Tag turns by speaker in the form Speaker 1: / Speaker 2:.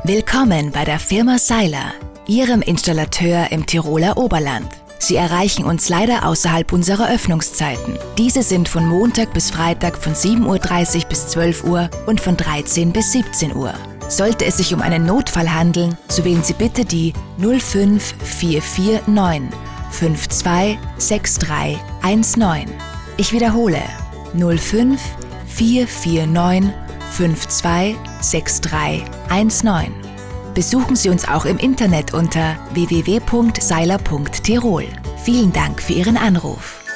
Speaker 1: Willkommen bei der Firma Seiler, Ihrem Installateur im Tiroler Oberland. Sie erreichen uns leider außerhalb unserer Öffnungszeiten. Diese sind von Montag bis Freitag von 7:30 Uhr bis 12 Uhr und von 13 bis 17 Uhr. Sollte es sich um einen Notfall handeln, so wählen Sie bitte die 05449 526319. Ich wiederhole 05449 526319. Besuchen Sie uns auch im Internet unter www.seiler.tirol. Vielen Dank für Ihren Anruf.